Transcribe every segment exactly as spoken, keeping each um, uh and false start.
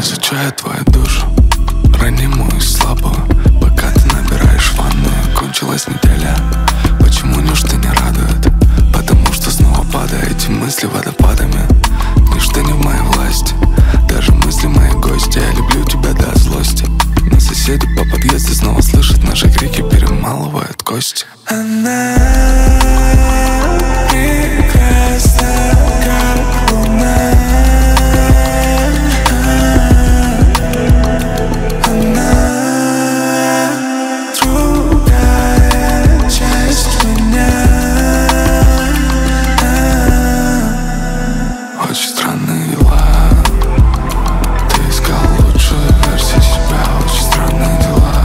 изучаю твою душу, ранимую и слабую. Пока ты набираешь ванную, кончилась неделя. Почему ничто не радует? Потому что снова падаете мысли водопадами. Ничто не в моей власти, даже мысли мои гости. Я люблю тебя до злости, но соседи по подъезду снова слышат наши крики, перемалывают кости. Она прекрасна, как луна. Очень странные дела. Ты искал лучшую версию себя. Очень странные дела.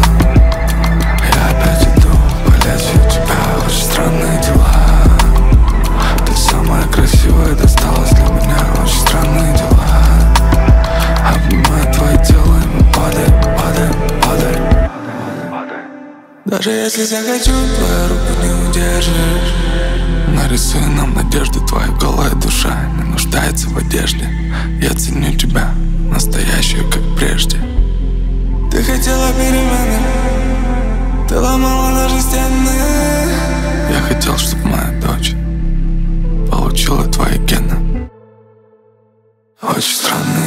Я опять иду по лезвию тебя. Очень странные дела. Ты самая красивая, досталась для меня. Очень странные дела. Обнимаю твое тело, и мы падаем, падаем, падаем. Даже если захочу, твою руку не удержишь. Нарисуй нам надежду, твоя голая душа не нуждается в одежде. Я ценю тебя, настоящую, как прежде. Ты хотела перемены, ты ломала наши стены. Я хотел, чтобы моя дочь получила твои гены. Очень странные